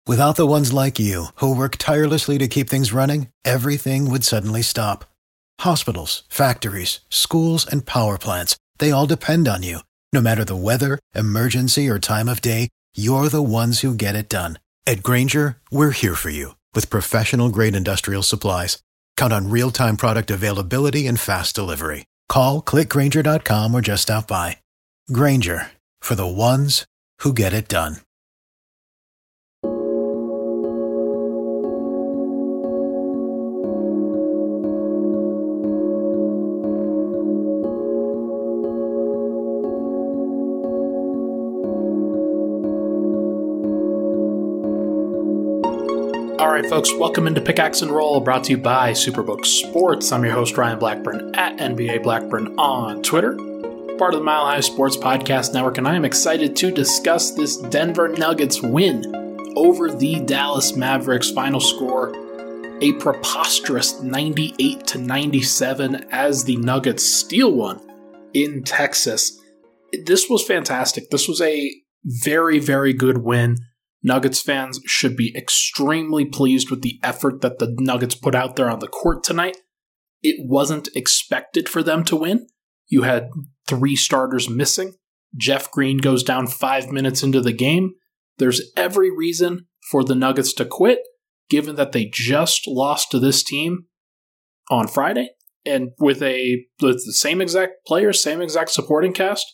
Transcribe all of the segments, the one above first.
Without the ones like you, who work tirelessly to keep things running, everything would suddenly stop. Hospitals, factories, schools, and power plants, they all depend on you. No matter the weather, emergency, or time of day, you're the ones who get it done. At Grainger, we're here for you with professional-grade industrial supplies. Count on real-time product availability and fast delivery. Call, clickgrainger.com, or just stop by. Grainger, for the ones who get it done. All right, folks, welcome into Pickaxe and Roll, brought to you by Superbook Sports. I'm your host, Ryan Blackburn, at NBA Blackburn on Twitter, part of the Mile High Sports Podcast Network, and I am excited to discuss this Denver Nuggets win over the Dallas Mavericks. Final score, a preposterous 98-97 as the Nuggets steal one in Texas. This was fantastic. This was a very, very good win. Nuggets fans should be extremely pleased with the effort that the Nuggets put out there on the court tonight. It wasn't expected for them to win. You had 3 starters missing. Jeff Green goes down 5 minutes into the game. There's every reason for the Nuggets to quit, given that they just lost to this team on Friday, and with the same exact players, same exact supporting cast.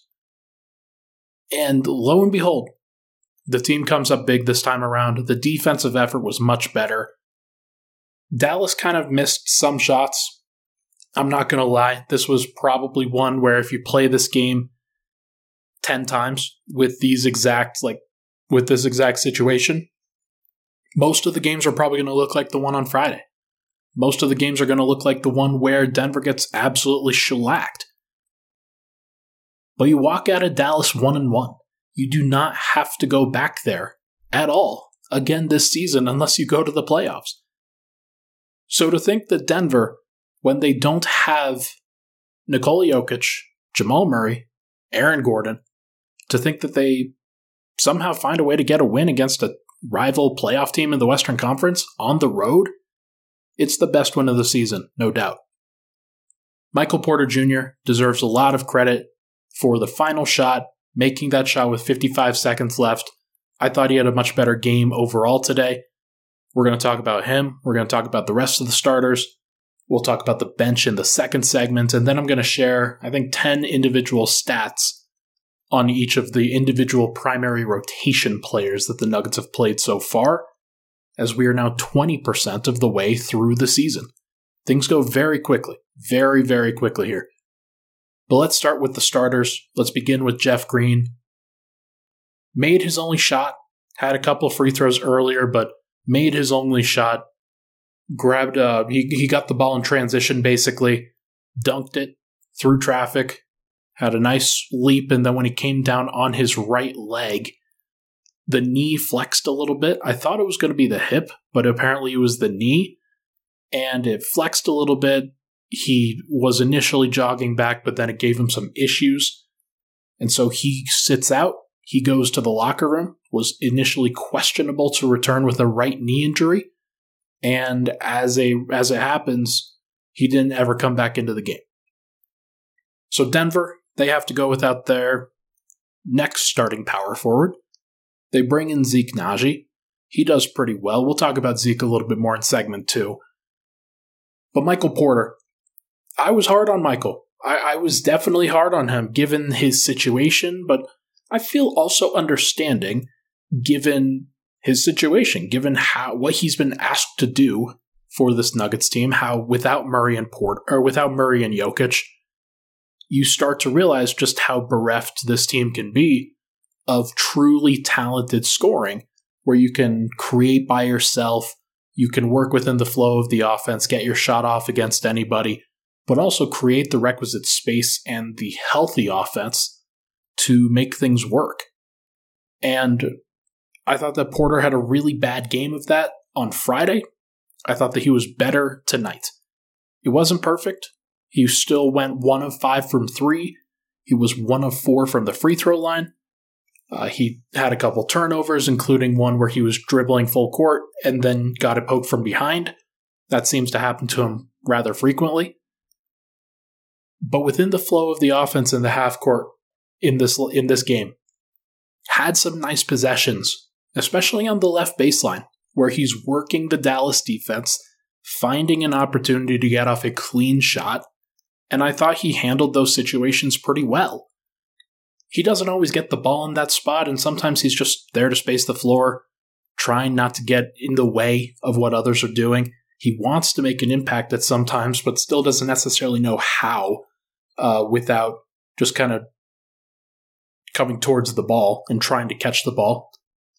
And lo and behold, the team comes up big this time around. The defensive effort was much better. Dallas kind of missed some shots. I'm not going to lie. This was probably one where if you play this game 10 times with this exact situation, most of the games are probably going to look like the one on Friday. Most of the games are going to look like the one where Denver gets absolutely shellacked. But you walk out of Dallas 1-1. You do not have to go back there at all again this season unless you go to the playoffs. So to think that Denver, when they don't have Nikola Jokic, Jamal Murray, Aaron Gordon, to think that they somehow find a way to get a win against a rival playoff team in the Western Conference on the road, it's the best win of the season, no doubt. Michael Porter Jr. deserves a lot of credit for the final shot, making that shot with 55 seconds left. I thought he had a much better game overall today. We're going to talk about him. We're going to talk about the rest of the starters. We'll talk about the bench in the second segment, and then I'm going to share, 10 individual stats on each of the individual primary rotation players that the Nuggets have played so far, as we are now 20% of the way through the season. Things go very quickly, very, very quickly here. But let's start with the starters. Let's begin with Jeff Green. Made his only shot. Had a couple of free throws earlier, but made his only shot. Grabbed, he got the ball in transition basically. Dunked it through traffic. Had a nice leap, and then when he came down on his right leg, the knee flexed a little bit. I thought it was going to be the hip, but apparently it was the knee. And it flexed a little bit. He was initially jogging back, but then it gave him some issues. And so he sits out. He goes to the locker room, was initially questionable to return with a right knee injury. And as it happens, he didn't ever come back into the game. So Denver, they have to go without their next starting power forward. They bring in Zeke Naji. He does pretty well. We'll talk about Zeke a little bit more in segment 2. But Michael Porter, I was hard on Michael. I was definitely hard on him given his situation, but I feel also understanding given his situation, given what he's been asked to do for this Nuggets team, how without Murray and Jokic, you start to realize just how bereft this team can be of truly talented scoring, where you can create by yourself, you can work within the flow of the offense, get your shot off against anybody, but also create the requisite space and the healthy offense to make things work. And I thought that Porter had a really bad game of that on Friday. I thought that he was better tonight. It wasn't perfect. He still went 1 of 5 from 3. He was 1 of 4 from the free throw line. He had a couple turnovers, including one where he was dribbling full court and then got a poke from behind. That seems to happen to him rather frequently. But within the flow of the offense in the half court in this game, had some nice possessions, especially on the left baseline, where he's working the Dallas defense, finding an opportunity to get off a clean shot, and I thought he handled those situations pretty well. He doesn't always get the ball in that spot, and sometimes he's just there to space the floor, trying not to get in the way of what others are doing. He wants to make an impact at some times, but still doesn't necessarily know how without just kind of coming towards the ball and trying to catch the ball.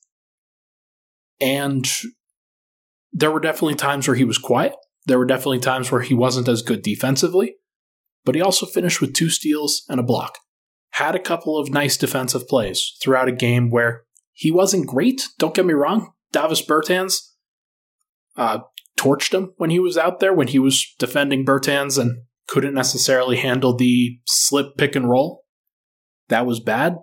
And there were definitely times where he was quiet. There were definitely times where he wasn't as good defensively, but he also finished with 2 steals and a block. Had a couple of nice defensive plays throughout a game where he wasn't great, don't get me wrong. Davis Bertans torched him when he was out there, when he was defending Bertans and couldn't necessarily handle the slip pick and roll. That was bad.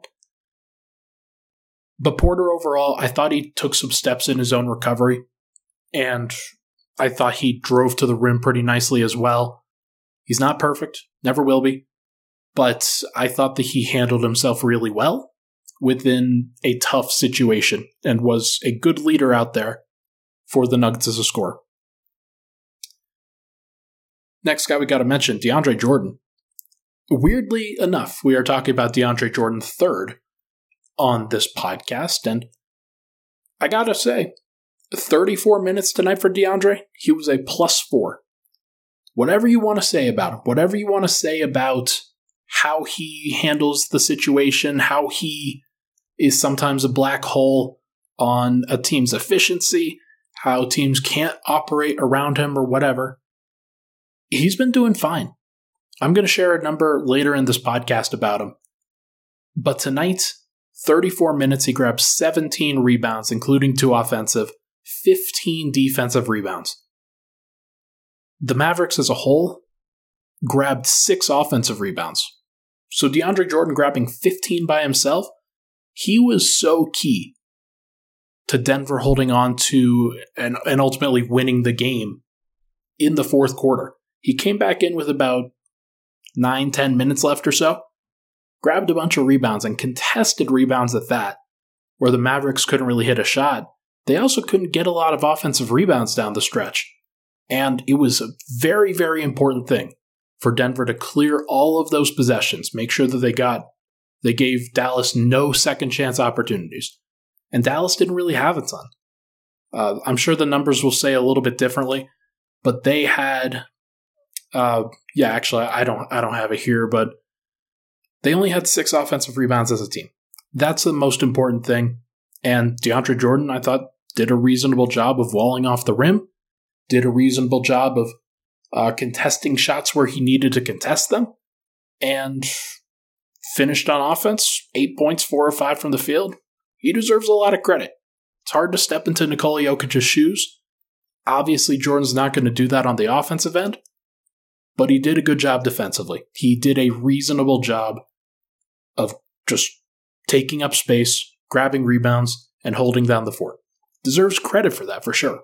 But Porter overall, I thought he took some steps in his own recovery, and I thought he drove to the rim pretty nicely as well. He's not perfect, never will be, but I thought that he handled himself really well within a tough situation and was a good leader out there for the Nuggets as a scorer. Next guy we got to mention, DeAndre Jordan. Weirdly enough, we are talking about DeAndre Jordan III on this podcast, and I gotta say, 34 minutes tonight for DeAndre, he was a +4. Whatever you want to say about him, whatever you want to say about how he handles the situation, how he is sometimes a black hole on a team's efficiency, how teams can't operate around him or whatever, he's been doing fine. I'm going to share a number later in this podcast about him. But tonight, 34 minutes, he grabbed 17 rebounds, including 2 offensive, 15 defensive rebounds. The Mavericks as a whole grabbed 6 offensive rebounds. So DeAndre Jordan grabbing 15 by himself, he was so key to Denver holding on to and ultimately winning the game in the fourth quarter. He came back in with about 9-10 minutes left or so, grabbed a bunch of rebounds and contested rebounds at that, where the Mavericks couldn't really hit a shot. They also couldn't get a lot of offensive rebounds down the stretch. And it was a very, very important thing for Denver to clear all of those possessions, make sure that they gave Dallas no second chance opportunities. And Dallas didn't really have a ton. I'm sure the numbers will say a little bit differently, but they had, actually I don't have it here, but they only had 6 offensive rebounds as a team. That's the most important thing. And DeAndre Jordan, I thought, did a reasonable job of walling off the rim, did a reasonable job of contesting shots where he needed to contest them, and finished on offense, 8 points, 4 or 5 from the field. He deserves a lot of credit. It's hard to step into Nikola Jokic's shoes. Obviously, Jordan's not going to do that on the offensive end, but he did a good job defensively. He did a reasonable job of just taking up space, grabbing rebounds, and holding down the fort. Deserves credit for that, for sure.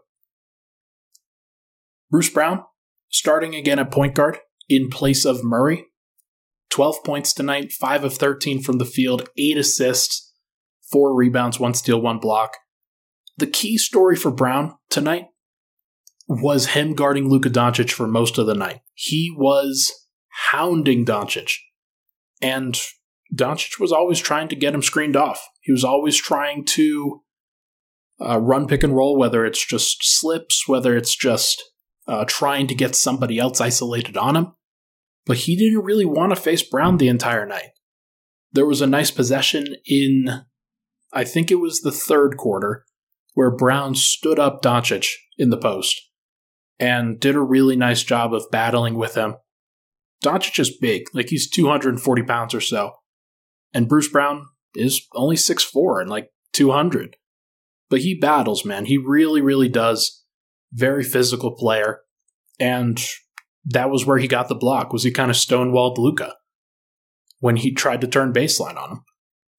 Bruce Brown, starting again at point guard in place of Murray. 12 points tonight, 5 of 13 from the field, 8 assists, 4 rebounds, 1 steal, 1 block. The key story for Brown tonight was him guarding Luka Doncic for most of the night. He was hounding Doncic, and Doncic was always trying to get him screened off. He was always trying to run pick and roll, whether it's just slips, whether it's just trying to get somebody else isolated on him. But he didn't really want to face Brown the entire night. There was a nice possession in, I think it was the third quarter, where Brown stood up Doncic in the post and did a really nice job of battling with him. Doncic is big, like he's 240 pounds or so. And Bruce Brown is only 6'4" and like 200. But he battles, man. He really, really does. Very physical player. And that was where he got the block, was he kind of stonewalled Luka when he tried to turn baseline on him.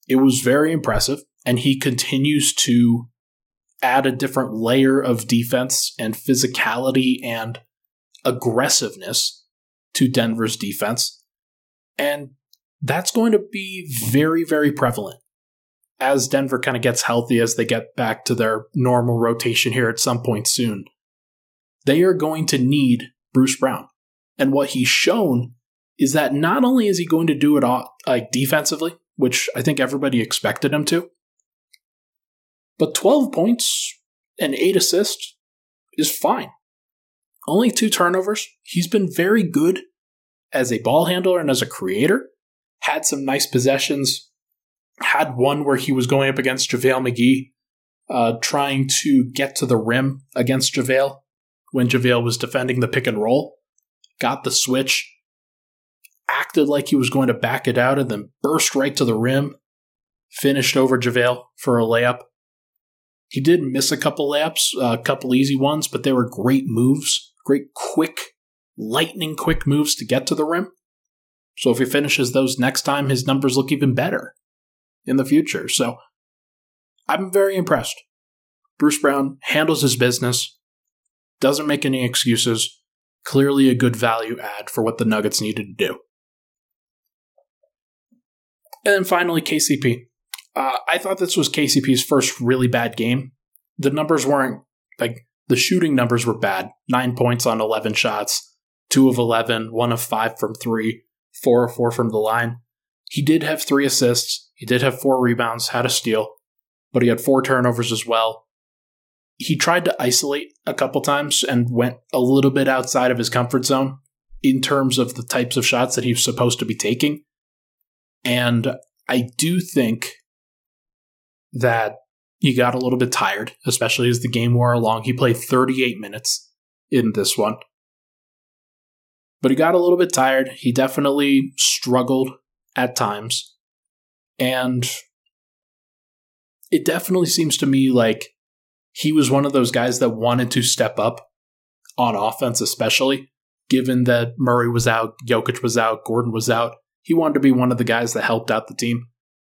It was very impressive, and he continues to add a different layer of defense and physicality and aggressiveness to Denver's defense. And that's going to be very, very prevalent as Denver kind of gets healthy, as they get back to their normal rotation here at some point soon. They are going to need Bruce Brown. And what he's shown is that not only is he going to do it all, defensively, which I think everybody expected him to, but 12 points and 8 assists is fine. Only 2 turnovers. He's been very good as a ball handler and as a creator. Had some nice possessions. Had one where he was going up against JaVale McGee, trying to get to the rim against JaVale when JaVale was defending the pick and roll. Got the switch. Acted like he was going to back it out and then burst right to the rim. Finished over JaVale for a layup. He did miss a couple layups, a couple easy ones, but they were great moves. Great quick, lightning quick moves to get to the rim. So if he finishes those next time, his numbers look even better in the future. So I'm very impressed. Bruce Brown handles his business, doesn't make any excuses, clearly a good value add for what the Nuggets needed to do. And then finally, KCP. I thought this was KCP's first really bad game. The numbers weren't, the shooting numbers were bad. 9 points on 11 shots, 2 of 11, 1 of 5 from 3, 4 of 4 from the line. He did have 3 assists. He did have 4 rebounds, had a steal, but he had 4 turnovers as well. He tried to isolate a couple times and went a little bit outside of his comfort zone in terms of the types of shots that he was supposed to be taking. And I do think that he got a little bit tired, especially as the game wore along. He played 38 minutes in this one. But he got a little bit tired. He definitely struggled at times. And it definitely seems to me like he was one of those guys that wanted to step up on offense, especially given that Murray was out, Jokic was out, Gordon was out. He wanted to be one of the guys that helped out the team.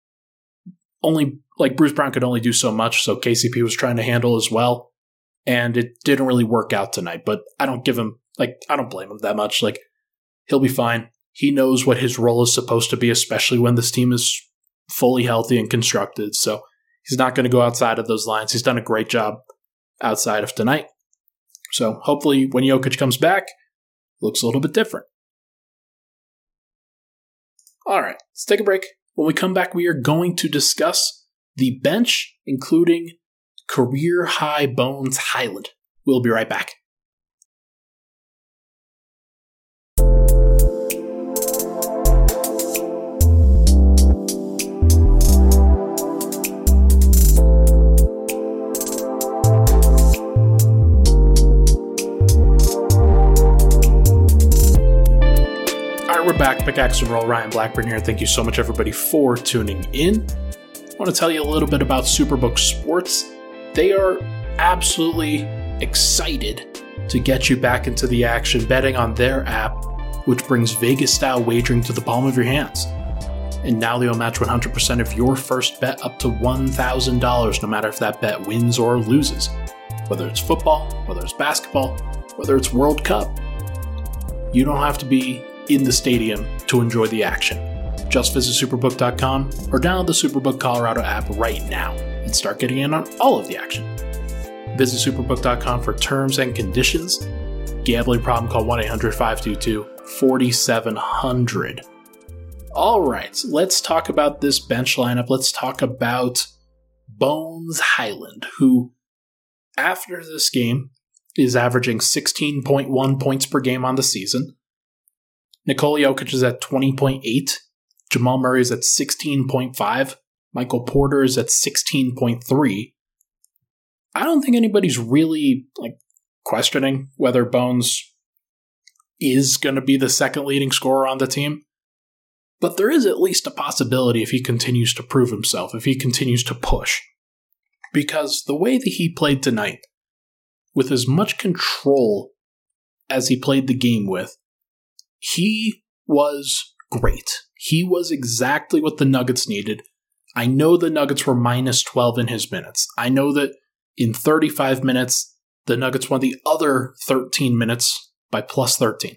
Bruce Brown could only do so much, so KCP was trying to handle as well. And it didn't really work out tonight, but I don't blame him that much. He'll be fine. He knows what his role is supposed to be, especially when this team is fully healthy and constructed. So he's not going to go outside of those lines. He's done a great job outside of tonight. So hopefully when Jokic comes back, it looks a little bit different. All right, let's take a break. When we come back, we are going to discuss the bench, including career-high Bones Hyland. We'll be right back. We're back. Pickaxe and Roll. Ryan Blackburn here. Thank you so much, everybody, for tuning in. I want to tell you a little bit about Superbook Sports. They are absolutely excited to get you back into the action betting on their app, which brings Vegas-style wagering to the palm of your hands. And now they'll match 100% of your first bet up to $1,000, no matter if that bet wins or loses. Whether it's football, whether it's basketball, whether it's World Cup. You don't have to be in the stadium to enjoy the action. Just visit superbook.com or download the Superbook Colorado app right now and start getting in on all of the action. Visit superbook.com for terms and conditions. Gambling problem, call 1-800-522-4700. All right, let's talk about this bench lineup. Let's talk about Bones Hyland, who after this game is averaging 16.1 points per game on the season. Nikola Jokic is at 20.8. Jamal Murray is at 16.5. Michael Porter is at 16.3. I don't think anybody's really questioning whether Bones is going to be the second leading scorer on the team. But there is at least a possibility if he continues to prove himself, if he continues to push. Because the way that he played tonight, with as much control as he played the game with, he was great. He was exactly what the Nuggets needed. I know the Nuggets were minus 12 in his minutes. I know that in 35 minutes, the Nuggets won the other 13 minutes by plus 13.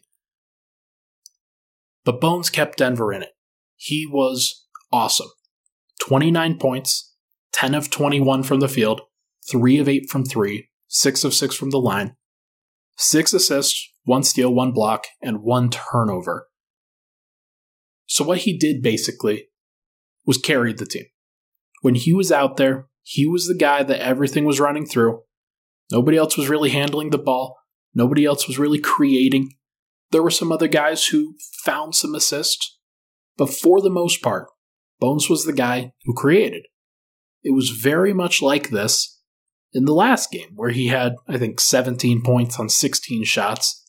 But Bones kept Denver in it. He was awesome. 29 points, 10 of 21 from the field, 3 of 8 from 3, 6 of 6 from the line, 6 assists, 1 steal, 1 block, and 1 turnover. So what he did basically was carried the team. When he was out there, he was the guy that everything was running through. Nobody else was really handling the ball. Nobody else was really creating. There were some other guys who found some assists, but for the most part, Bones was the guy who created. It was very much like this in the last game, where he had, I think, 17 points on 16 shots.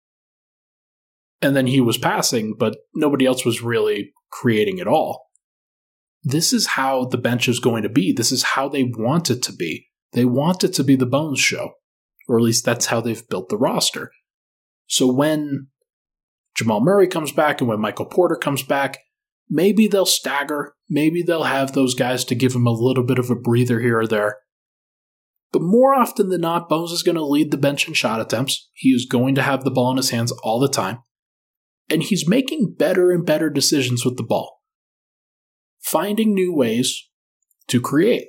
And then he was passing, but nobody else was really creating at all. This is how the bench is going to be. This is how they want it to be. They want it to be the Bones show, or at least that's how they've built the roster. So when Jamal Murray comes back and when Michael Porter comes back, maybe they'll stagger. Maybe they'll have those guys to give him a little bit of a breather here or there. But more often than not, Bones is going to lead the bench in shot attempts. He is going to have the ball in his hands all the time. And he's making better and better decisions with the ball, finding new ways to create.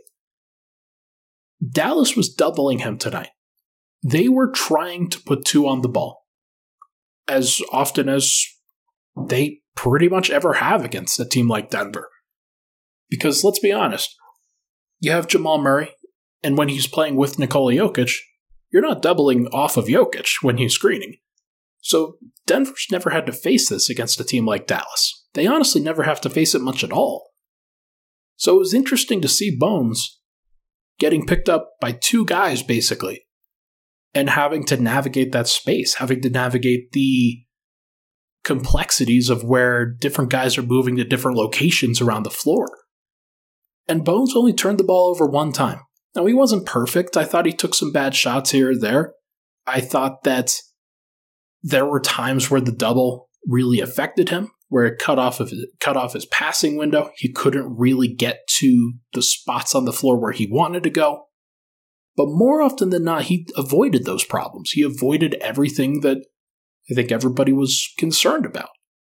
Dallas was doubling him tonight. They were trying to put 2 on the ball as often as they pretty much ever have against a team like Denver. Because let's be honest, you have Jamal Murray, and when he's playing with Nikola Jokic, you're not doubling off of Jokic when he's screening. So Denver's never had to face this against a team like Dallas. They honestly never have to face it much at all. So it was interesting to see Bones getting picked up by 2 guys, basically, and having to navigate that space, having to navigate the complexities of where different guys are moving to different locations around the floor. And Bones only turned the ball over 1 time. Now, he wasn't perfect. I thought he took some bad shots here or there. I thought that there were times where the double really affected him, where it cut off his passing window. He couldn't really get to the spots on the floor where he wanted to go. But more often than not, he avoided those problems. He avoided everything that I think everybody was concerned about.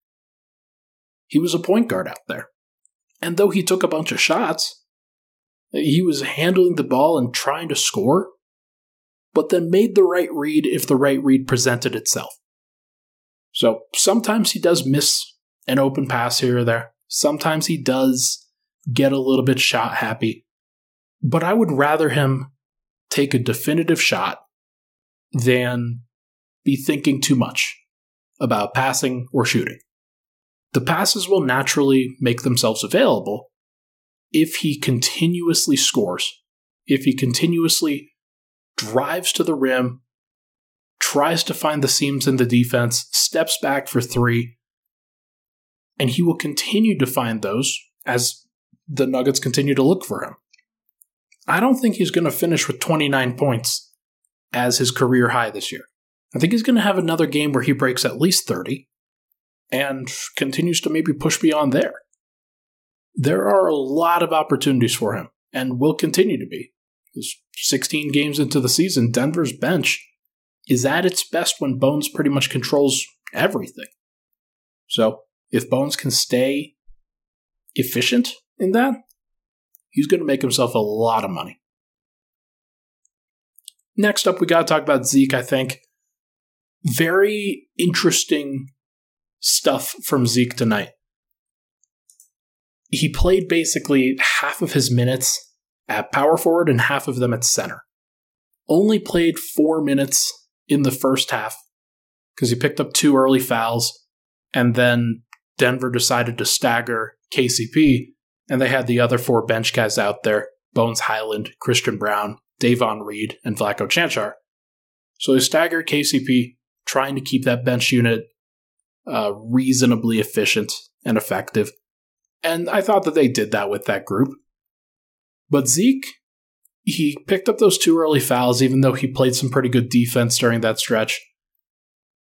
He was a point guard out there. And though he took a bunch of shots, he was handling the ball and trying to score, but then made the right read if the right read presented itself. So sometimes he does miss an open pass here or there. Sometimes he does get a little bit shot happy. But I would rather him take a definitive shot than be thinking too much about passing or shooting. The passes will naturally make themselves available if he continuously scores, if he continuously drives to the rim, tries to find the seams in the defense, steps back for 3, and he will continue to find those as the Nuggets continue to look for him. I don't think he's going to finish with 29 points as his career high this year. I think he's going to have another game where he breaks at least 30 and continues to maybe push beyond there. There are a lot of opportunities for him and will continue to be. There's 16 games into the season, Denver's bench is at its best when Bones pretty much controls everything. So if Bones can stay efficient in that, he's going to make himself a lot of money. Next up, we got to talk about Zeke, I think. Very interesting stuff from Zeke tonight. He played basically half of his minutes at power forward and half of them at center. Only played 4 minutes in the first half because he picked up 2 early fouls, and then Denver decided to stagger KCP, and they had the other 4 bench guys out there, Bones Hyland, Christian Brown, Davon Reed, and Vlatko Cancar. So they staggered KCP, trying to keep that bench unit reasonably efficient and effective. And I thought that they did that with that group. But Zeke, he picked up those 2 early fouls, even though he played some pretty good defense during that stretch.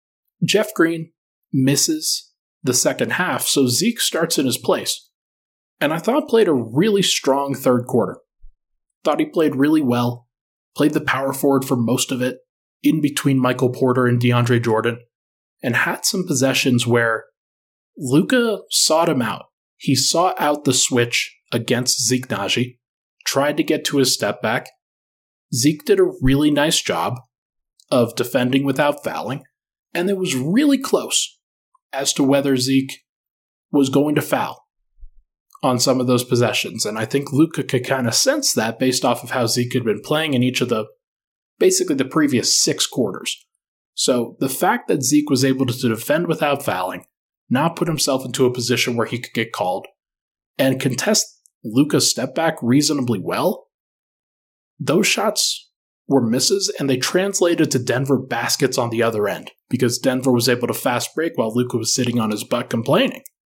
Jeff Green misses the second half, so Zeke starts in his place. and I thought played a really strong third quarter. Thought he played really well, played the power forward for most of it, in between Michael Porter and DeAndre Jordan, and had some possessions where Luka sought him out. He sought out the switch against Zeke Nnaji, tried to get to his step back. Zeke did a really nice job of defending without fouling, and it was really close as to whether Zeke was going to foul on some of those possessions. And I think Luka could kind of sense that based off of how Zeke had been playing in each of basically the previous 6 quarters. So the fact that Zeke was able to defend without fouling, not put himself into a position where he could get called, and contest Luka's step back reasonably well, those shots were misses, and they translated to Denver baskets on the other end, because Denver was able to fast break while Luka was sitting on his butt complaining.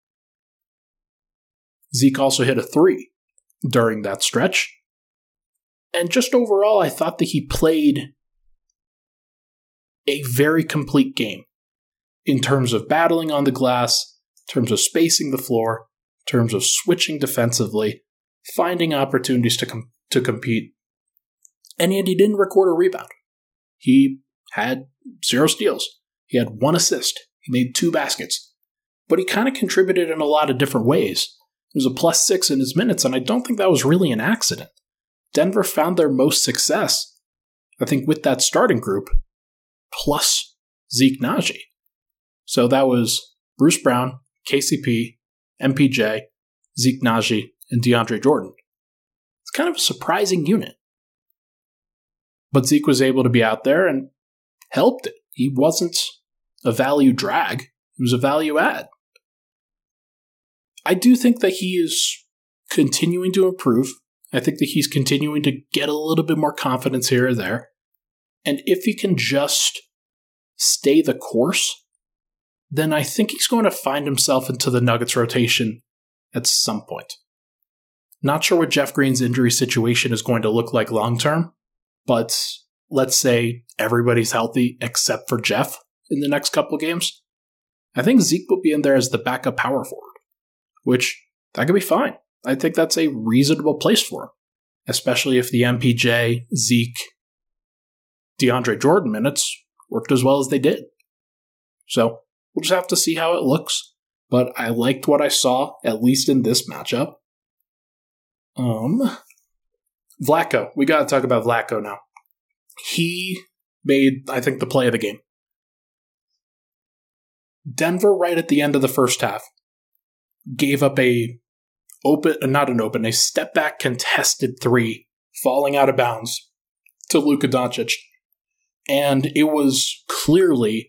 Zeke also hit a 3 during that stretch. And just overall, I thought that he played a very complete game in terms of battling on the glass, in terms of spacing the floor, in terms of switching defensively, finding opportunities to compete. And yet he didn't record a rebound. He had 0 steals. He had 1 assist. He made 2 baskets. But he kind of contributed in a lot of different ways. It was a +6 in his minutes, and I don't think that was really an accident. Denver found their most success, I think, with that starting group, plus Zeke Nnaji. So that was Bruce Brown, KCP, MPJ, Zeke Nnaji, and DeAndre Jordan. It's kind of a surprising unit. But Zeke was able to be out there and helped it. He wasn't a value drag. He was a value add. I do think that he is continuing to improve. I think that he's continuing to get a little bit more confidence here or there. And if he can just stay the course, then I think he's going to find himself into the Nuggets rotation at some point. Not sure what Jeff Green's injury situation is going to look like long term, but let's say everybody's healthy except for Jeff in the next couple games. I think Zeke will be in there as the backup power forward, which that could be fine. I think that's a reasonable place for him, especially if the MPJ, Zeke, DeAndre Jordan minutes worked as well as they did. So we'll just have to see how it looks, but I liked what I saw, at least in this matchup. Vlatko. We got to talk about Vlatko now. He made, I think, the play of the game. Denver, right at the end of the first half, gave up a step back contested 3 falling out of bounds to Luka Doncic. And it was clearly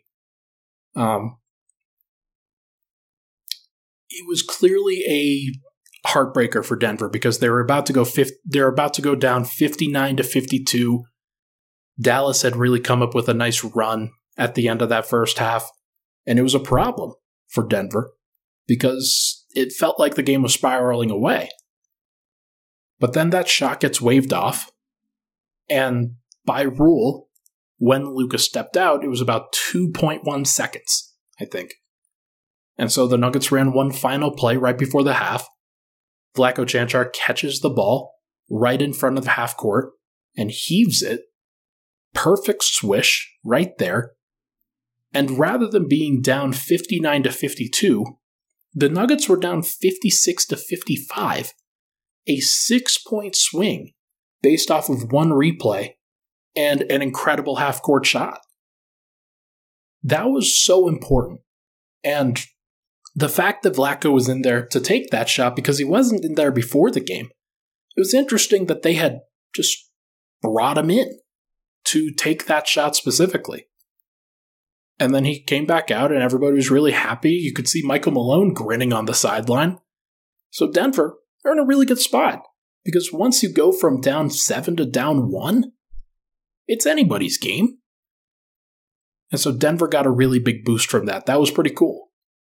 a heartbreaker for Denver because they were about to go down 59-52. Dallas had really come up with a nice run at the end of that first half, and it was a problem for Denver because it felt like the game was spiraling away. But then that shot gets waved off, and by rule, when Luka stepped out, it was about 2.1 seconds, I think. And so the Nuggets ran one final play right before the half. Vlatko Cancar catches the ball right in front of the half court and heaves it. Perfect swish right there. And rather than being down 59-52, the Nuggets were down 56-55. A 6-point swing based off of one replay and an incredible half-court shot. That was so important. And the fact that Vlatko was in there to take that shot because he wasn't in there before the game, it was interesting that they had just brought him in to take that shot specifically. And then he came back out and everybody was really happy. You could see Michael Malone grinning on the sideline. So Denver, they're in a really good spot because once you go from down 7 to down 1, it's anybody's game. And so Denver got a really big boost from that. That was pretty cool.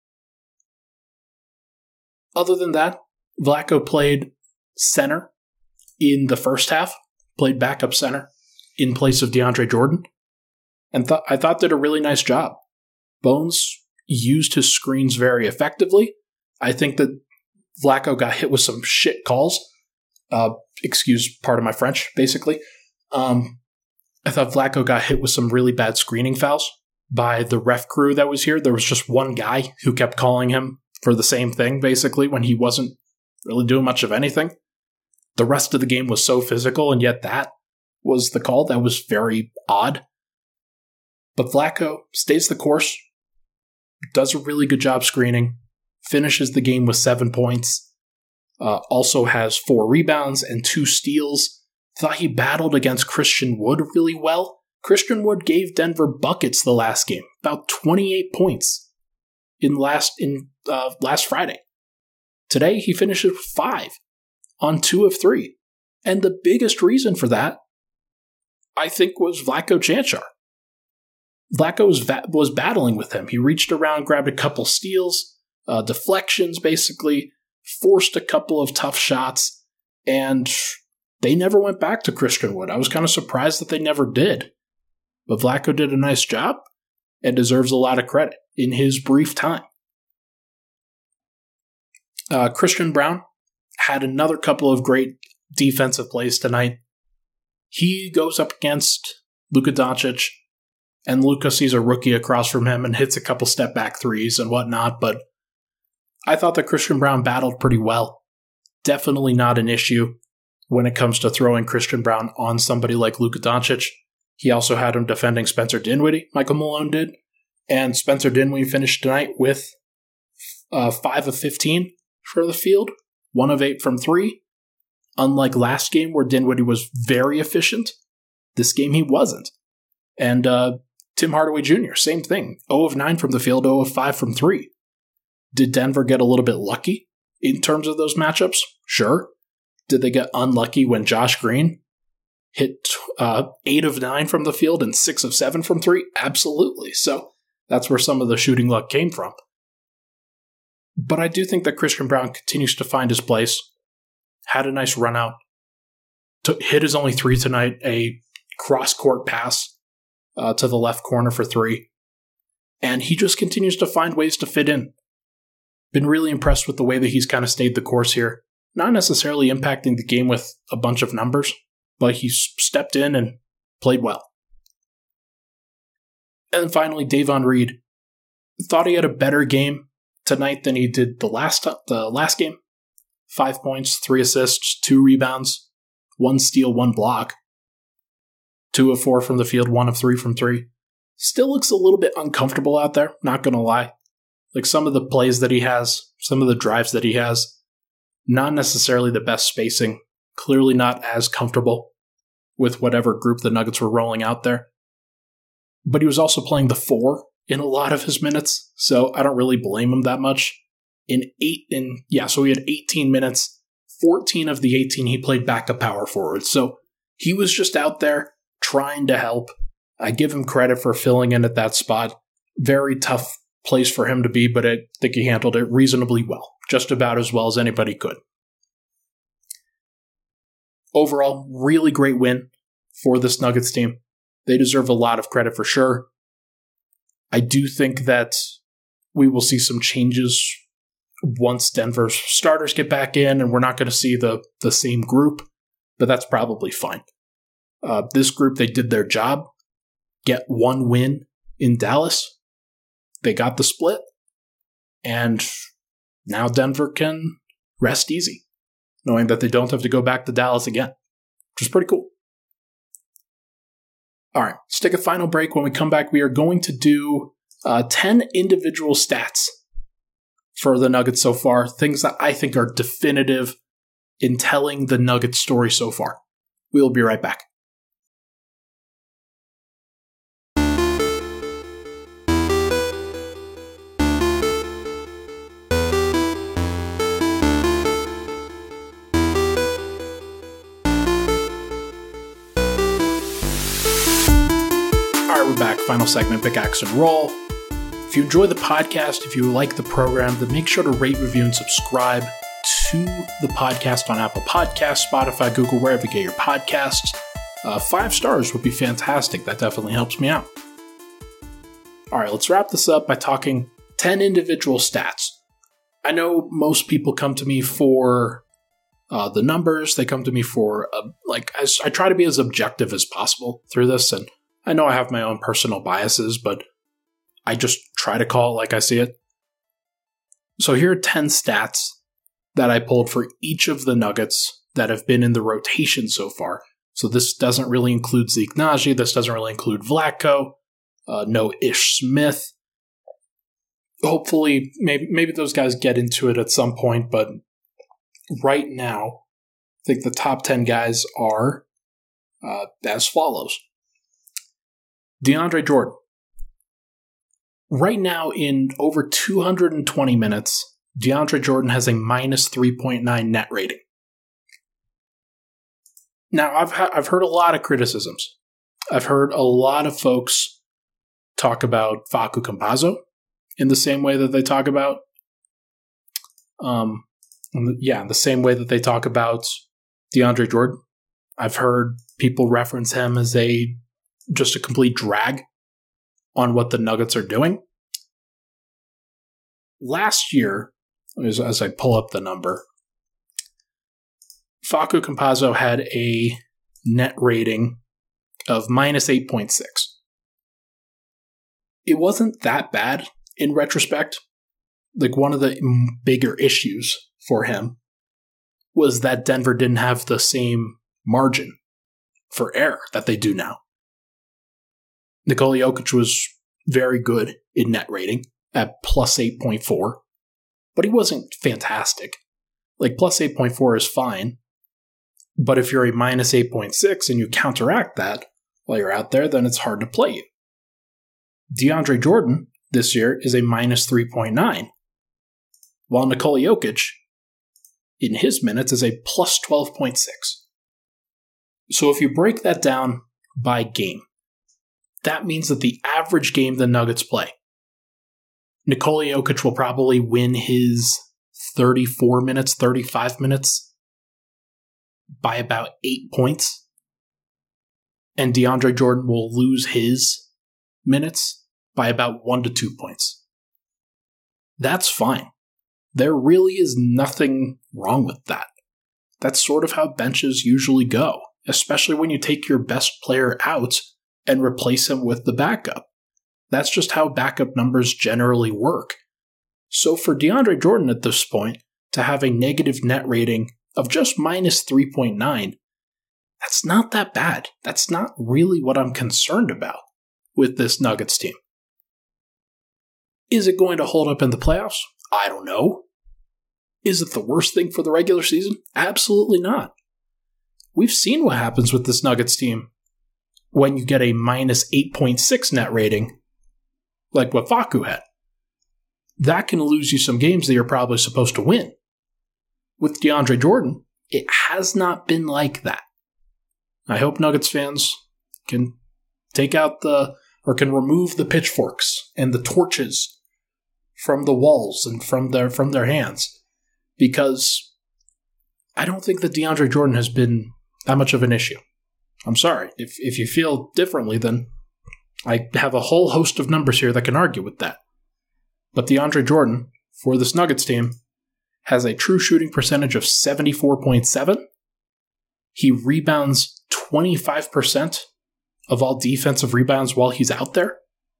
Other than that, Vlatko played center in the first half, played backup center in place of DeAndre Jordan, and I thought did a really nice job. Bones used his screens very effectively. I think that Vlatko got hit with some shit calls. Excuse part of my French, basically. I thought Vlatko got hit with some really bad screening fouls by the ref crew that was here. There was just one guy who kept calling him for the same thing, basically, when he wasn't really doing much of anything. The rest of the game was so physical, and yet that was the call. That was very odd. But Vlatko stays the course, does a really good job screening, finishes the game with 7 points, also has 4 rebounds and 2 steals. Thought he battled against Christian Wood really well. Christian Wood gave Denver buckets the last game, about 28 points in last Friday. Today, he finishes with 5 on 2 of 3. And the biggest reason for that, I think, was Vlatko Cancar. Vlatko was battling with him. He reached around, grabbed a couple steals, deflections, basically, forced a couple of tough shots, and they never went back to Christian Wood. I was kind of surprised that they never did. But Vlatko did a nice job and deserves a lot of credit in his brief time. Christian Braun had another couple of great defensive plays tonight. He goes up against Luka Doncic, and Luka sees a rookie across from him and hits a couple step-back threes and whatnot, but I thought that Christian Braun battled pretty well. Definitely not an issue when it comes to throwing Christian Braun on somebody like Luka Doncic. He also had him defending Spencer Dinwiddie, Michael Malone did, and Spencer Dinwiddie finished tonight with 5 of 15 for the field, 1 of 8 from 3. Unlike last game where Dinwiddie was very efficient, this game he wasn't. And Tim Hardaway Jr., same thing, 0 of 9 from the field, 0 of 5 from 3. Did Denver get a little bit lucky in terms of those matchups? Sure. Did they get unlucky when Josh Green hit 8 of 9 from the field and 6 of 7 from 3? Absolutely. So that's where some of the shooting luck came from. But I do think that Christian Braun continues to find his place. Had a nice run out. Hit his only 3 tonight, a cross-court pass to the left corner for 3. And he just continues to find ways to fit in. Been really impressed with the way that he's kind of stayed the course here. Not necessarily impacting the game with a bunch of numbers, but he stepped in and played well. And then finally, Davon Reed. Thought he had a better game tonight than he did the last game. 5 points, 3 assists, 2 rebounds, 1 steal, 1 block. 2 of 4 from the field, 1 of 3 from 3. Still looks a little bit uncomfortable out there, not going to lie. Like some of the plays that he has, some of the drives that he has, not necessarily the best spacing. Clearly not as comfortable with whatever group the Nuggets were rolling out there. But he was also playing the 4 in a lot of his minutes, so I don't really blame him that much. So he had 18 minutes. 14 of the 18 he played backup power forward. So he was just out there trying to help. I give him credit for filling in at that spot. Very tough place for him to be, but I think he handled it reasonably well. Just about as well as anybody could. Overall, really great win for this Nuggets team. They deserve a lot of credit for sure. I do think that we will see some changes once Denver's starters get back in, and we're not going to see the same group, but that's probably fine. This group, they did their job. Get 1 win in Dallas. They got the split, and now Denver can rest easy, knowing that they don't have to go back to Dallas again, which is pretty cool. All right, let's take a final break. When we come back, we are going to do 10 individual stats for the Nuggets so far, things that I think are definitive in telling the Nuggets story so far. We'll be right back. We're back. Final segment, Pickaxe and Roll. If you enjoy the podcast, if you like the program, then make sure to rate, review, and subscribe to the podcast on Apple Podcasts, Spotify, Google, wherever you get your podcasts. 5 stars would be fantastic. That definitely helps me out. All right, let's wrap this up by talking 10 individual stats. I know most people come to me for the numbers. They come to me for, I try to be as objective as possible through this. And I know I have my own personal biases, but I just try to call it like I see it. So here are 10 stats that I pulled for each of the Nuggets that have been in the rotation so far. So this doesn't really include Zeke Naji. This doesn't really include Vlatko. No Ish Smith. Hopefully, maybe those guys get into it at some point, but right now, I think the top 10 guys are as follows. DeAndre Jordan. Right now, in over 220 minutes, DeAndre Jordan has a minus 3.9 net rating. Now, I've heard a lot of criticisms. I've heard a lot of folks talk about Facu Campazzo in the same way that they talk about, in the same way that they talk about DeAndre Jordan. I've heard people reference him as just a complete drag on what the Nuggets are doing. Last year, as I pull up the number, Facu Campazzo had a net rating of minus 8.6. It wasn't that bad in retrospect. Like, one of the bigger issues for him was that Denver didn't have the same margin for error that they do now. Nikola Jokic was very good in net rating at plus 8.4, but he wasn't fantastic. Like, plus 8.4 is fine, but if you're a minus 8.6 and you counteract that while you're out there, then it's hard to play you. DeAndre Jordan this year is a minus 3.9, while Nikola Jokic, in his minutes, is a plus 12.6. So if you break that down by game, that means that the average game the Nuggets play, Nikola Jokic will probably win his 34 minutes, 35 minutes by about 8 points. And DeAndre Jordan will lose his minutes by about 1 to 2 points. That's fine. There really is nothing wrong with that. That's sort of how benches usually go, especially when you take your best player out and replace him with the backup. That's just how backup numbers generally work. So for DeAndre Jordan at this point to have a negative net rating of just minus 3.9, that's not that bad. That's not really what I'm concerned about with this Nuggets team. Is it going to hold up in the playoffs? I don't know. Is it the worst thing for the regular season? Absolutely not. We've seen what happens with this Nuggets team when you get a minus 8.6 net rating, like what Facu had. That can lose you some games that you're probably supposed to win. With DeAndre Jordan, it has not been like that. I hope Nuggets fans can can remove the pitchforks and the torches from the walls and from their hands, because I don't think that DeAndre Jordan has been that much of an issue. I'm sorry. If you feel differently, then I have a whole host of numbers here that can argue with that. But DeAndre Jordan, for this Nuggets team, has a true shooting percentage of 74.7. He rebounds 25% of all defensive rebounds while he's out there.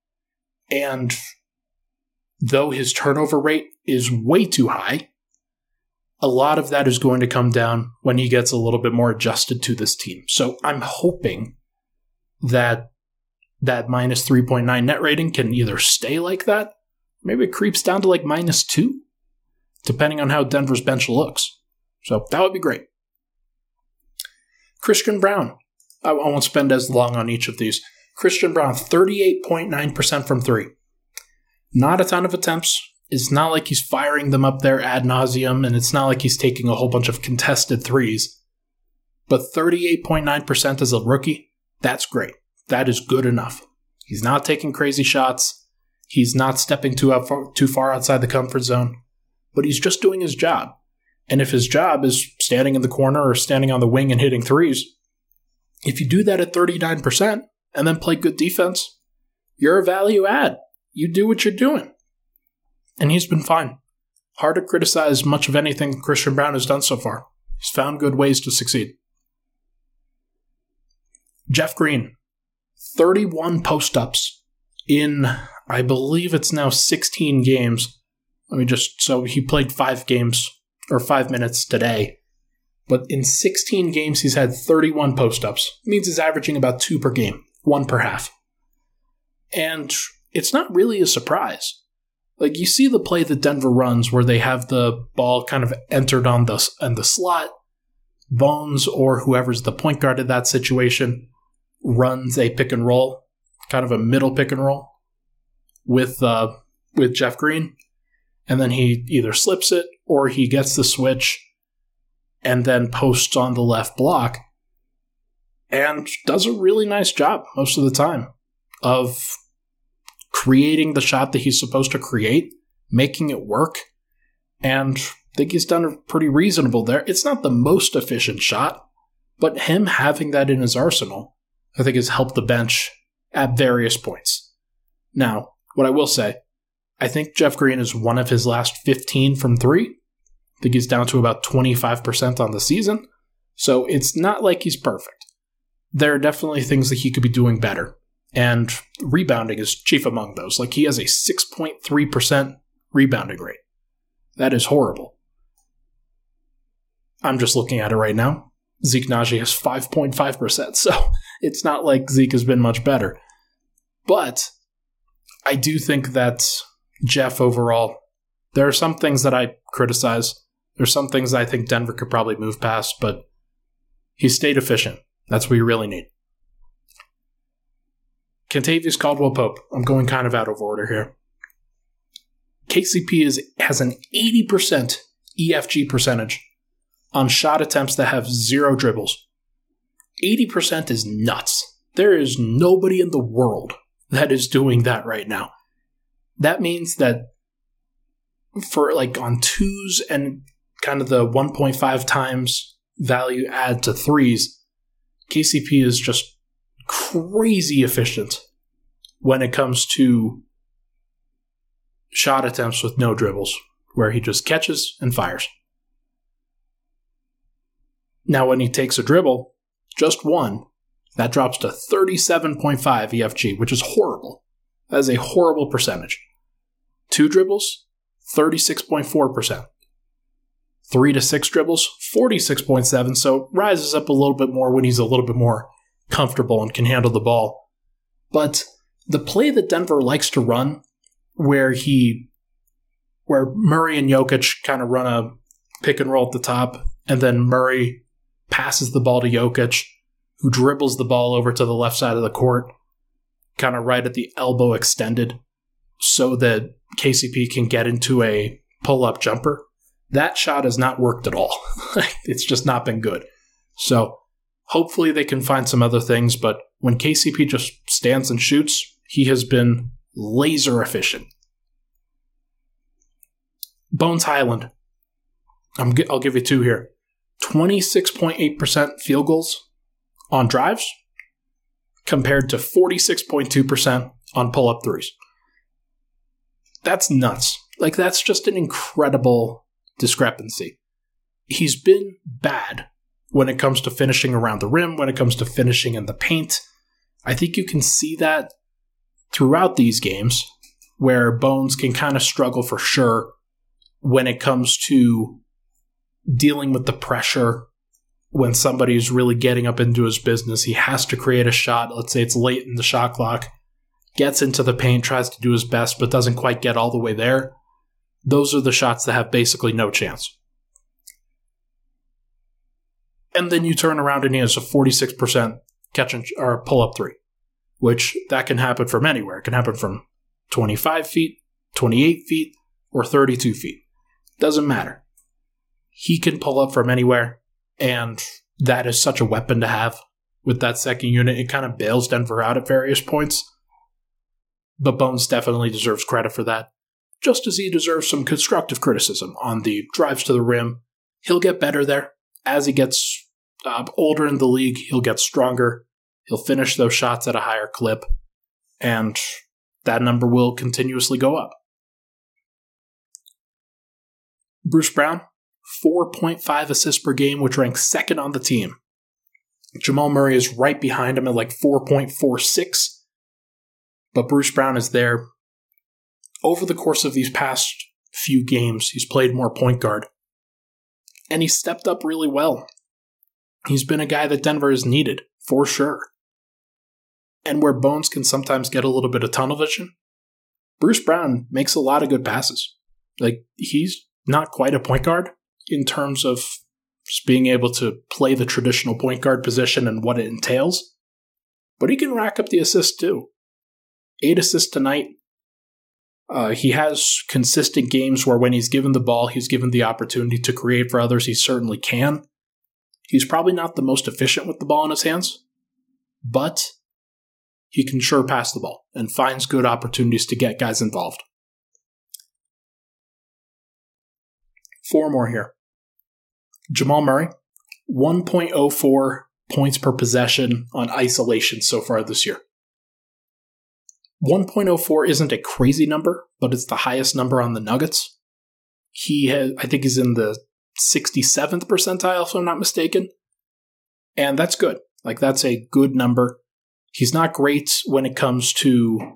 And though his turnover rate is way too high, a lot of that is going to come down when he gets a little bit more adjusted to this team. So I'm hoping that minus 3.9 net rating can either stay like that, maybe it creeps down to like minus 2, depending on how Denver's bench looks. So that would be great. Christian Braun. I won't spend as long on each of these. Christian Braun, 38.9% from 3. Not a ton of attempts. It's not like he's firing them up there ad nauseum, and it's not like he's taking a whole bunch of contested threes. But 38.9% as a rookie, that's great. That is good enough. He's not taking crazy shots. He's not stepping too far outside the comfort zone. But he's just doing his job. And if his job is standing in the corner or standing on the wing and hitting threes, if you do that at 39% and then play good defense, you're a value add. You do what you're doing. And he's been fine. hard to criticize much of anything Christian Braun has done so far. He's found good ways to succeed. Jeff Green, 31 post-ups in, I believe it's now 16 games. So he played 5 games, or 5 minutes today. But in 16 games, he's had 31 post-ups. It means he's averaging about 2 per game, 1 per half. And it's not really a surprise. Like, you see the play that Denver runs where they have the ball kind of entered on the slot. Bones, or whoever's the point guard in that situation, runs a pick and roll, kind of a middle pick and roll with Jeff Green. And then he either slips it or he gets the switch and then posts on the left block and does a really nice job most of the time of creating the shot that he's supposed to create, making it work, and I think he's done pretty reasonable there. It's not the most efficient shot, but him having that in his arsenal, I think, has helped the bench at various points. Now, what I will say, I think Jeff Green is one of his last 15 from 3. I think he's down to about 25% on the season, so it's not like he's perfect. There are definitely things that he could be doing better, and rebounding is chief among those. Like, he has a 6.3% rebounding rate. That is horrible. I'm just looking at it right now. Zeke Nnaji has 5.5%, so it's not like Zeke has been much better. But I do think that Jeff overall, there are some things that I criticize. There's some things I think Denver could probably move past, but he stayed efficient. That's what you really need. Kentavious Caldwell-Pope. I'm going kind of out of order here. KCP has an 80% EFG percentage on shot attempts that have 0 dribbles. 80% is nuts. There is nobody in the world that is doing that right now. That means that for on 2s and kind of the 1.5 times value add to 3s, KCP is just crazy efficient when it comes to shot attempts with no dribbles, where he just catches and fires. Now, when he takes a dribble, just one, that drops to 37.5 EFG, which is horrible. That is a horrible percentage. 2 dribbles, 36.4%. 3 to 6 dribbles, 46.7%, so rises up a little bit more when he's a little bit more comfortable and can handle the ball. But the play that Denver likes to run, where Murray and Jokic kind of run a pick and roll at the top, and then Murray passes the ball to Jokic, who dribbles the ball over to the left side of the court, kind of right at the elbow extended, so that KCP can get into a pull-up jumper. That shot has not worked at all. It's just not been good. So hopefully they can find some other things, but when KCP just stands and shoots, he has been laser efficient. Bones Hyland. I'll give you 2 here. 26.8% field goals on drives compared to 46.2% on pull-up 3s. That's nuts. That's just an incredible discrepancy. He's been bad when it comes to finishing around the rim, when it comes to finishing in the paint. I think you can see that throughout these games, where Bones can kind of struggle for sure when it comes to dealing with the pressure. When somebody's really getting up into his business, he has to create a shot. Let's say it's late in the shot clock, gets into the paint, tries to do his best, but doesn't quite get all the way there. Those are the shots that have basically no chance. And then you turn around and he has a 46% catch or pull-up 3, which that can happen from anywhere. It can happen from 25 feet, 28 feet, or 32 feet. Doesn't matter. He can pull up from anywhere, and that is such a weapon to have with that second unit. It kind of bails Denver out at various points. But Bones definitely deserves credit for that, just as he deserves some constructive criticism on the drives to the rim. He'll get better there. As he gets older in the league, he'll get stronger. He'll finish those shots at a higher clip, and that number will continuously go up. Bruce Brown, 4.5 assists per game, which ranks second on the team. Jamal Murray is right behind him at like 4.46, but Bruce Brown is there. Over the course of these past few games, he's played more point guard, and he's stepped up really well. He's been a guy that Denver has needed, for sure. And where Bones can sometimes get a little bit of tunnel vision, Bruce Brown makes a lot of good passes. Like, he's not quite a point guard in terms of just being able to play the traditional point guard position and what it entails, but he can rack up the assists too. 8 assists tonight. He has consistent games where when he's given the ball, he's given the opportunity to create for others. He certainly can. He's probably not the most efficient with the ball in his hands, but he can sure pass the ball and finds good opportunities to get guys involved. 4 more here. Jamal Murray, 1.04 points per possession on isolation so far this year. 1.04 isn't a crazy number, but it's the highest number on the Nuggets. I think he's in the 67th percentile, if I'm not mistaken. And that's good. Like, that's a good number. He's not great when it comes to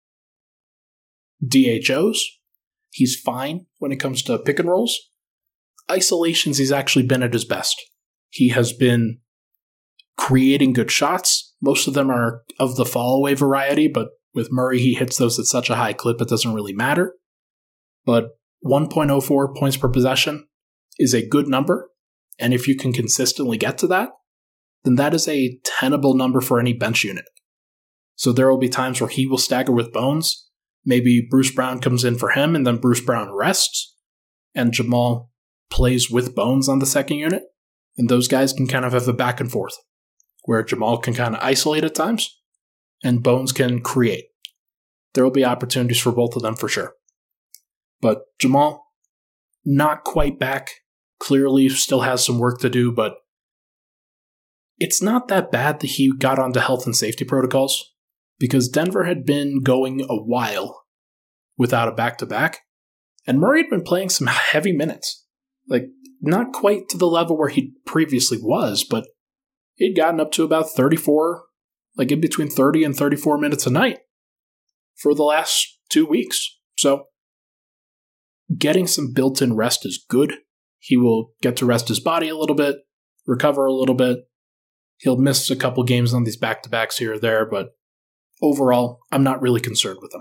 DHOs. He's fine when it comes to pick and rolls. Isolations, he's actually been at his best. He has been creating good shots. Most of them are of the fall-away variety, but with Murray, he hits those at such a high clip it doesn't really matter. But 1.04 points per possession is a good number, and if you can consistently get to that, then that is a tenable number for any bench unit. So there will be times where he will stagger with Bones. Maybe Bruce Brown comes in for him, and then Bruce Brown rests, and Jamal plays with Bones on the second unit, and those guys can kind of have a back and forth, where Jamal can kind of isolate at times, and Bones can create. There will be opportunities for both of them for sure. But Jamal, not quite back. Clearly still has some work to do, but it's not that bad that he got onto health and safety protocols, because Denver had been going a while without a back-to-back, and Murray had been playing some heavy minutes. Like, not quite to the level where he previously was, but he'd gotten up to about 34, like in between 30 and 34 minutes a night for the last 2 weeks. So, getting some built-in rest is good. He will get to rest his body a little bit, recover a little bit. He'll miss a couple games on these back-to-backs here or there, but overall, I'm not really concerned with him.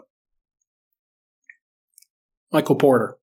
Michael Porter.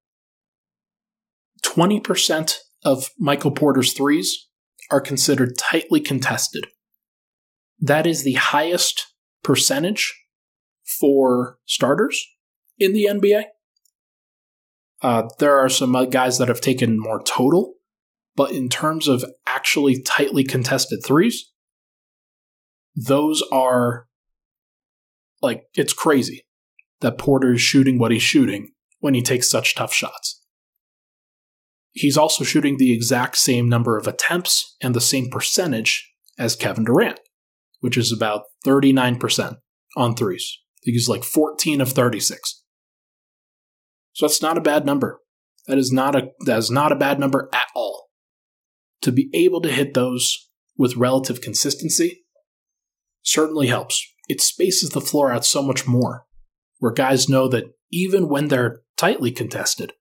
20% of Michael Porter's threes are considered tightly contested. That is the highest percentage for starters in the NBA. There are some guys that have taken more total, but in terms of actually tightly contested threes, those are, like, it's crazy that Porter is shooting what he's shooting when he takes such tough shots. He's also shooting the exact same number of attempts and the same percentage as Kevin Durant, which is about 39% on threes. I think he's like 14 of 36. So that's not a bad number. That is not a bad number at all. To be able to hit those with relative consistency certainly helps. It spaces the floor out so much more, where guys know that even when they're tightly contested,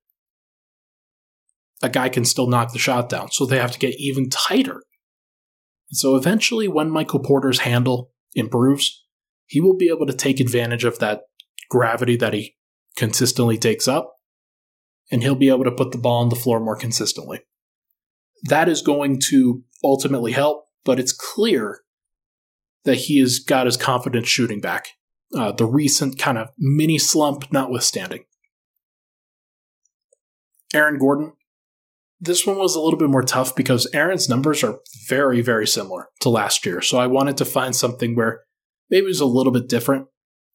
a guy can still knock the shot down, so they have to get even tighter. And so eventually, when Michael Porter's handle improves, he will be able to take advantage of that gravity that he consistently takes up, and he'll be able to put the ball on the floor more consistently. That is going to ultimately help, but it's clear that he has got his confidence shooting back. The recent kind of mini slump notwithstanding. Aaron Gordon. This one was a little bit more tough because Aaron's numbers are very, very similar to last year. So I wanted to find something where maybe it was a little bit different.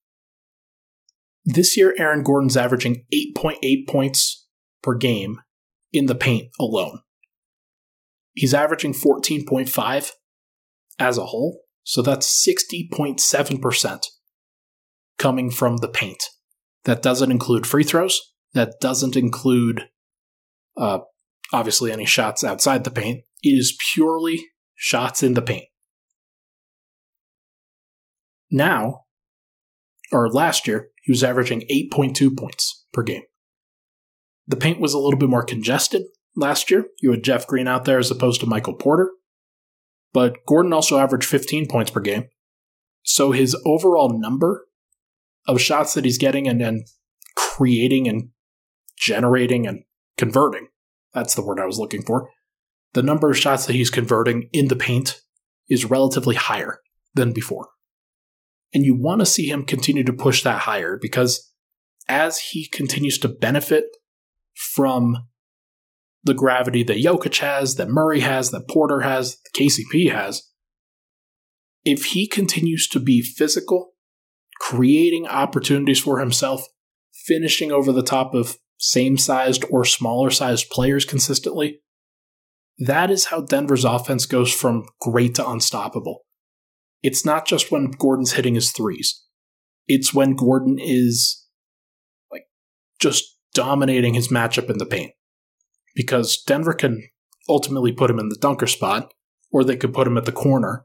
This year, Aaron Gordon's averaging 8.8 points per game in the paint alone. He's averaging 14.5 as a whole. So that's 60.7% coming from the paint. That doesn't include free throws. That doesn't include obviously any shots outside the paint. It is purely shots in the paint. Now, or last year, he was averaging 8.2 points per game. The paint was a little bit more congested last year. You had Jeff Green out there as opposed to Michael Porter. But Gordon also averaged 15 points per game. So his overall number of shots that he's getting and creating and generating and converting, that's the word I was looking for, the number of shots that he's converting in the paint is relatively higher than before. And you want to see him continue to push that higher because as he continues to benefit from the gravity that Jokic has, that Murray has, that Porter has, that KCP has, if he continues to be physical, creating opportunities for himself, finishing over the top of same-sized or smaller-sized players consistently, that is how Denver's offense goes from great to unstoppable. It's not just when Gordon's hitting his threes. It's when Gordon is just dominating his matchup in the paint. Because Denver can ultimately put him in the dunker spot, or they could put him at the corner.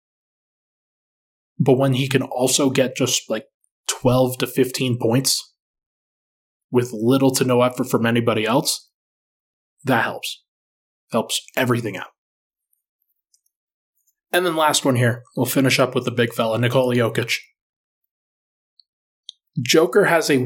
But when he can also get just 12 to 15 points with little to no effort from anybody else, that helps. Helps everything out. And then last one here, we'll finish up with the big fella, Nikola Jokic. Joker has a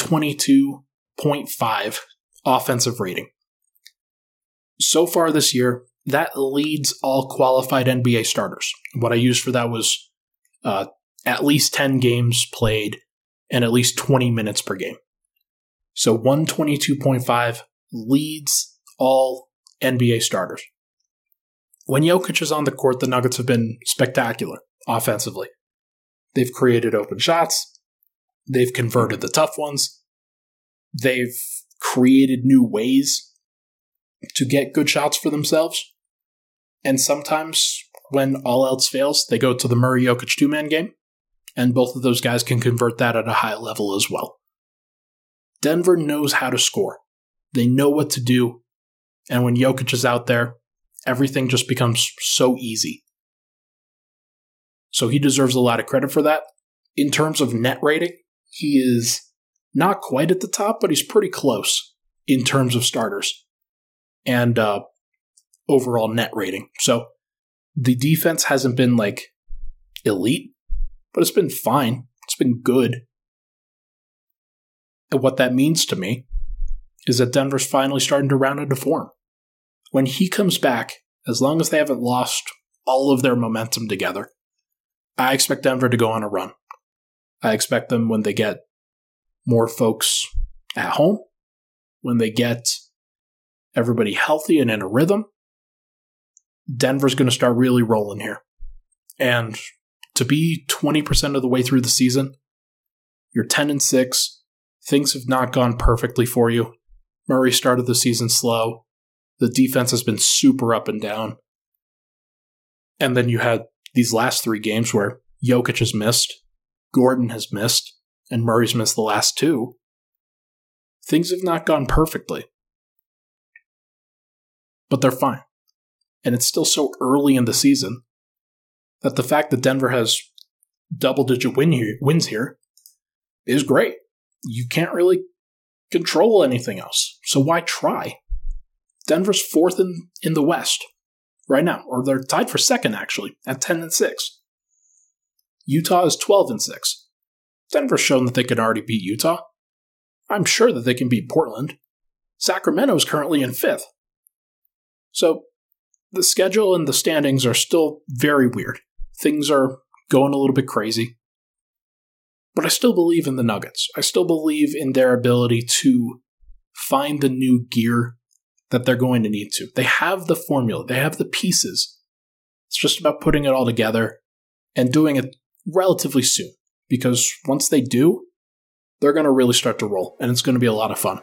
122.5 offensive rating. So far this year, that leads all qualified NBA starters. What I used for that was at least 10 games played and at least 20 minutes per game. So 122.5 leads all NBA starters. When Jokic is on the court, the Nuggets have been spectacular offensively. They've created open shots. They've converted the tough ones. They've created new ways to get good shots for themselves. And sometimes, when all else fails, they go to the Murray-Jokic two-man game, and both of those guys can convert that at a high level as well. Denver knows how to score. They know what to do, and when Jokic is out there, everything just becomes so easy. So he deserves a lot of credit for that. In terms of net rating, he is not quite at the top, but he's pretty close in terms of starters and overall net rating. So the defense hasn't been elite, but it's been fine. It's been good. And what that means to me is that Denver's finally starting to round into form. When he comes back, as long as they haven't lost all of their momentum together, I expect Denver to go on a run. I expect them, when they get more folks at home, when they get everybody healthy and in a rhythm, Denver's going to start really rolling here. And to be 20% of the way through the season, you're 10-6, things have not gone perfectly for you. Murray started the season slow. The defense has been super up and down. And then you had these last 3 games where Jokic has missed, Gordon has missed, and Murray's missed the last 2. Things have not gone perfectly. But they're fine. And it's still so early in the season that the fact that Denver has double-digit wins here is great. You can't really control anything else, so why try? Denver's 4th in the West right now, or they're tied for 2nd, actually, at 10-6. Utah is 12-6. Denver's shown that they can already beat Utah. I'm sure that they can beat Portland. Sacramento is currently in 5th. So the schedule and the standings are still very weird. Things are going a little bit crazy. But I still believe in the Nuggets. I still believe in their ability to find the new gear that they're going to need to. They have the formula. They have the pieces. It's just about putting it all together and doing it relatively soon. Because once they do, they're going to really start to roll. And it's going to be a lot of fun.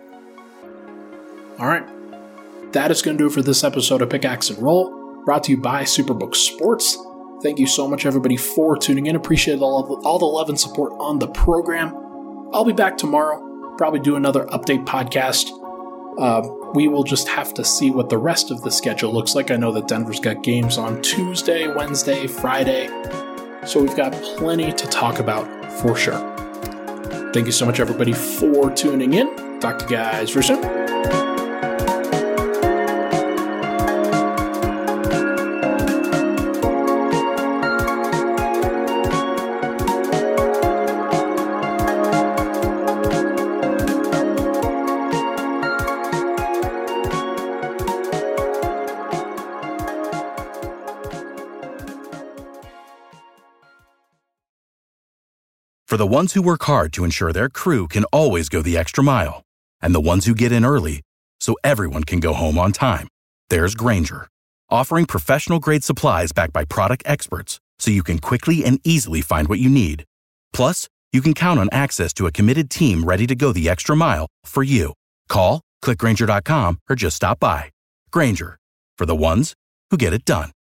All right. That is going to do it for this episode of Pickaxe and Roll, brought to you by Superbook Sports. Thank you so much, everybody, for tuning in. Appreciate all the love and support on the program. I'll be back tomorrow, probably do another update podcast. We will just have to see what the rest of the schedule looks like. I know that Denver's got games on Tuesday, Wednesday, Friday, so we've got plenty to talk about for sure. Thank you so much, everybody, for tuning in. Talk to you guys very soon. For the ones who work hard to ensure their crew can always go the extra mile, and the ones who get in early so everyone can go home on time, there's Grainger, offering professional-grade supplies backed by product experts so you can quickly and easily find what you need. Plus, you can count on access to a committed team ready to go the extra mile for you. Call, click Grainger.com, or just stop by. Grainger, for the ones who get it done.